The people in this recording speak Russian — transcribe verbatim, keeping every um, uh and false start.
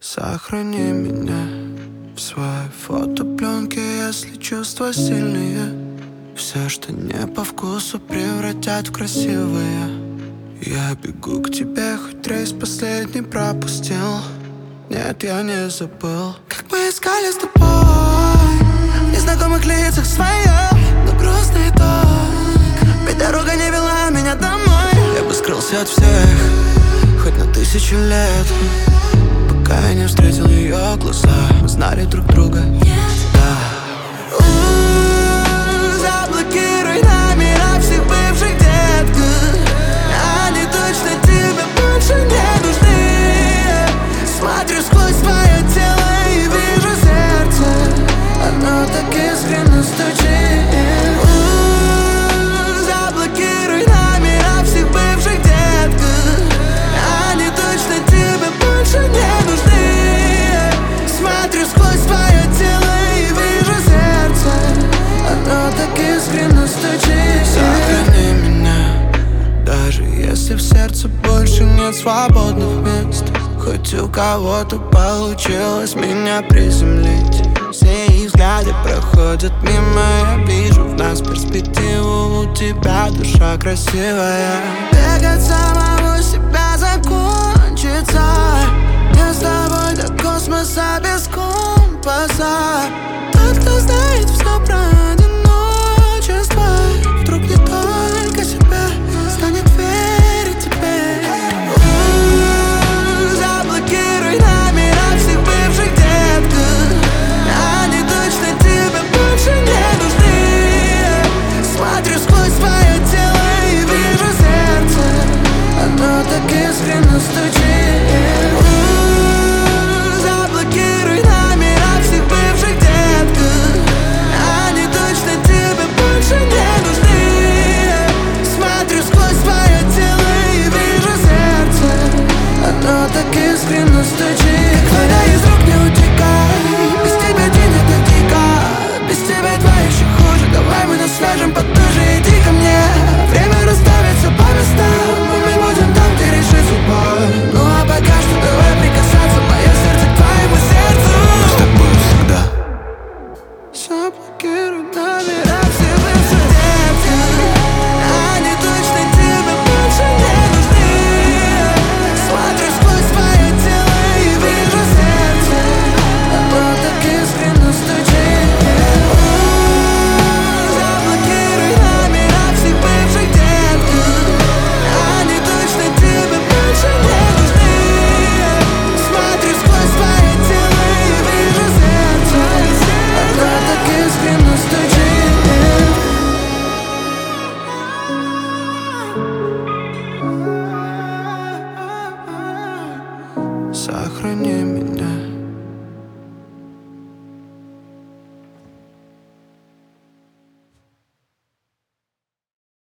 Сохрани меня в своей фотопленке, если чувства сильные. Все, что не по вкусу, превратят в красивое. Я бегу к тебе, хоть рейс последний пропустил. Нет, я не забыл, как мы искали с тобой в незнакомых лицах своих, но грустный итог. Ведь дорога не вела меня домой. Я бы скрылся от всех, хоть на тысячу лет, пока я не встретил ее глаза. Мы знали друг друга. Нет. Да. Заблокируй номера всех бывших, детка. Они точно тебе больше не нужны. Смотрю сквозь твое тело и вижу сердце. Оно так искренне стучит. Заблокируй номера всех бывших, детка. Они точно тебе больше не нужны. Смотрю сквозь твое тело и вижу сердце. Оно так искренне стучит. Сохрани меня, даже если в сердце больше нет свободных мест. Хоть у кого-то получилось меня приземлить. Все их взгляды проходят мимо. Я вижу в нас перспективу. У тебя душа красивая. Бегать самому себя закончится. Я с тобой до космоса без компаса. Тот, кто знает все про одиночество, вдруг не только себя станет верить тебе. Заблокируй номера всех бывших, детка. Они точно тебе больше не нужны. Смотрю сквозь твое тело и вижу сердце. Оно так искренне стучит. Заблокируй номера всех бывших, детка. Они точно тебе больше не нужны. Смотрю сквозь твое тело и вижу сердце. Оно так искренне стучит. Вода из рук не утекай. Без тебя день это дико. Без тебя два еще хуже. Давай мы нас свяжем потуже. Иди ко мне. Время расставит все по местам. Мы будем там, где решит судьбой. Ну а пока что давай прикасаться. Мое сердце к твоему сердцу. Мы с тобой всегда. Заблокируй номера всех бывших, детка. Они точно тебе больше не нужны. Смотрю сквозь твое тело и вижу сердце. Оно так искренне стучит. Заблокируй номера всех бывших, детка. Они точно тебе больше не нужны. Смотрю сквозь твое тело и вижу сердце. Оно так искренне стучит. Сохрани